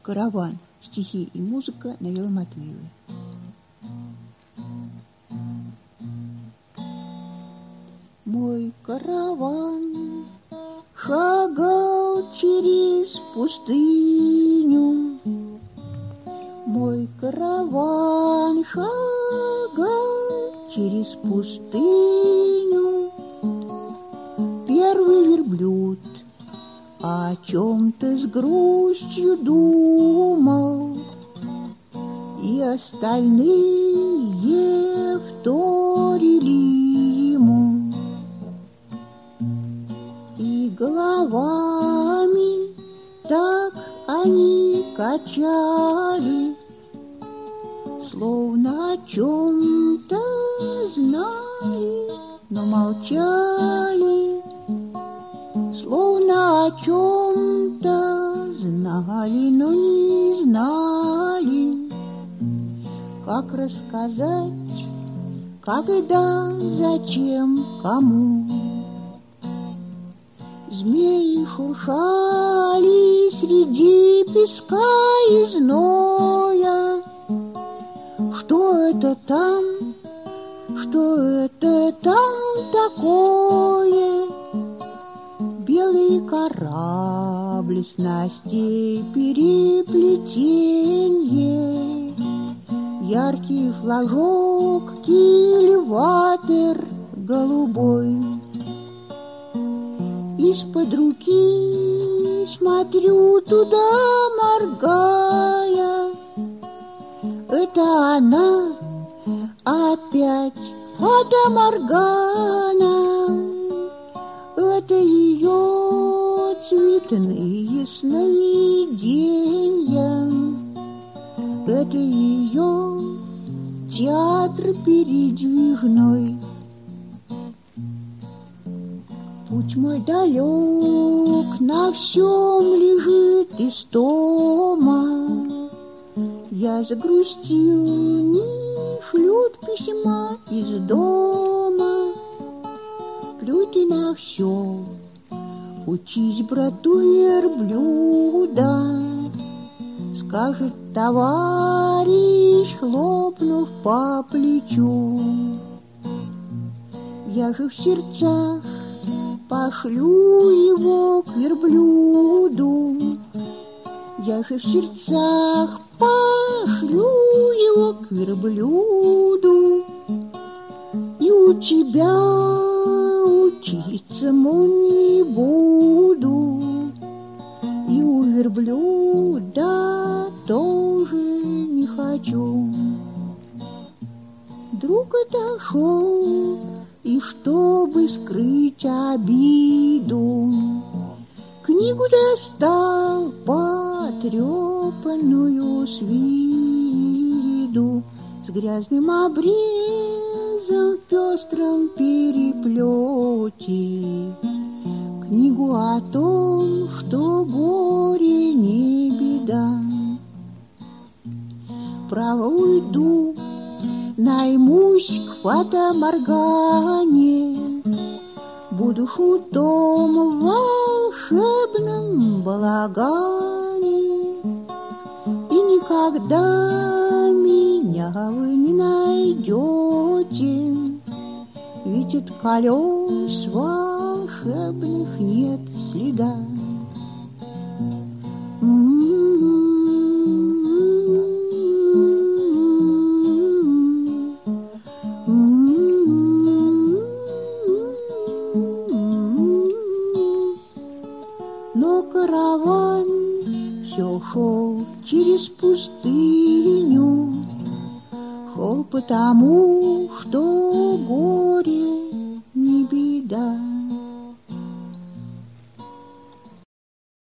Караван. Стихи и музыка Навела Матвеева. Мой караван шагал через пустыню. Мой караван шагал через пустыню. Первый верблюд о чем-то с грустью думал, и остальные вторили ему. И головами так они качали, словно о чем-то знали, но молчали. Словно о чем-то знали, но не знали, как рассказать, когда, зачем, кому. Змеи шуршали среди песка и зноя. Что это там? Что это там такое? Белый корабль, снастей переплетенье, яркий флажок, кильватер голубой. Из-под руки смотрю туда, моргая. Это она опять, Фата Моргана. Это ее цветные сновидения, это ее театр передвижной. Путь мой далек, на всем лежит истома. Я загрустил, не шлют письма из дома. Плюй ты на все, учись, брату верблюда, скажет товарищ, хлопнув по плечу. Я же в сердцах пошлю его к верблюду. Я же в сердцах пошлю его к верблюду. И у тебя учиться, мол, не буду, и у верблюда тоже не хочу. Друг отошел, и чтобы скрыть обиду, книгу достал потрепанную с виду, с грязным обрезом в пестром переплете, книгу о том, что горе не беда. Право уйду, наймусь к Фата Моргане, буду шутом в волшебном балагане, и никогда меня вы не найдете, ведь от колес волшебных нет следа. Но караван все шел через пустыню, шел потому, что горе не беда.